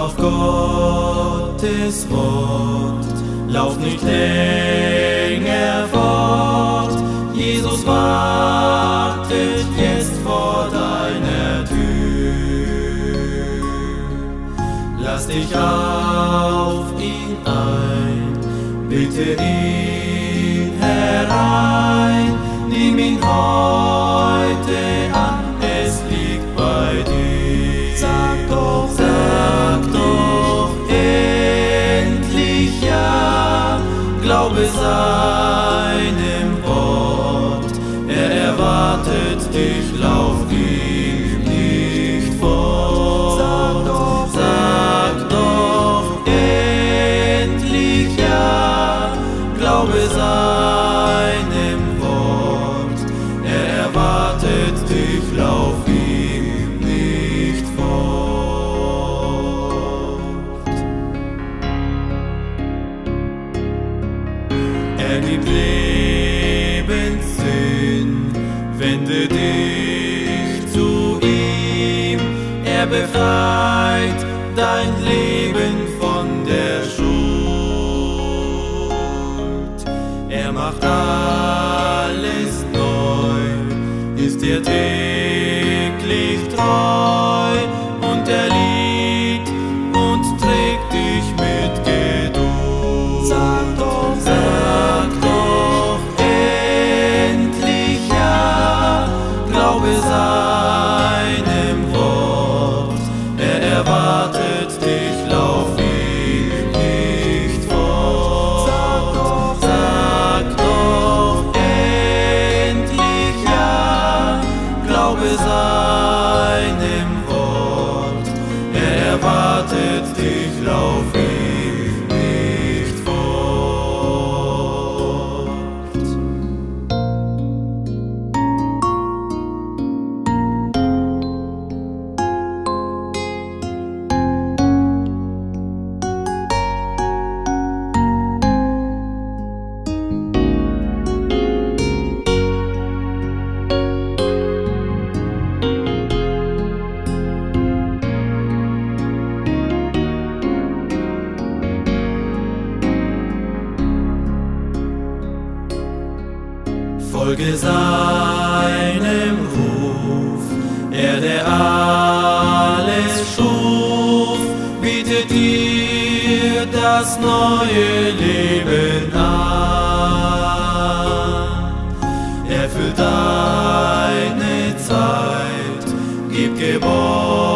auf Gottes Wort, lauf nicht länger fort. Jesus wartet jetzt vor deiner Tür. Lass dich auf ihn ein, bitte ihn herein, nimm ihn heute an, es liegt bei dir. Sag doch endlich ja, glaube seinem Wort, er erwartet dich, lauf ihm nicht fort. Sag doch endlich ja, glaube seinem Wort, er erwartet dich, lauf ihm nicht fort. Er gibt Lebenssinn, wende dich zu ihm, er befreit dein Leben von der Schuld. Er macht alles neu, ist dir täglich treu, und er liebt und trägt dich mit Geduld. Sag doch endlich ja, glaube seinem Wort, er erwartet dich, lauf ihm nicht fort. Sag doch endlich ja, glaube seinem Wort, er erwartet dich, lauf ihm nicht fort. Folge seinem Ruf, er der alles schuf, bietet dir das neue Leben an. Er füllt deine Zeit, gibt Geborgenheit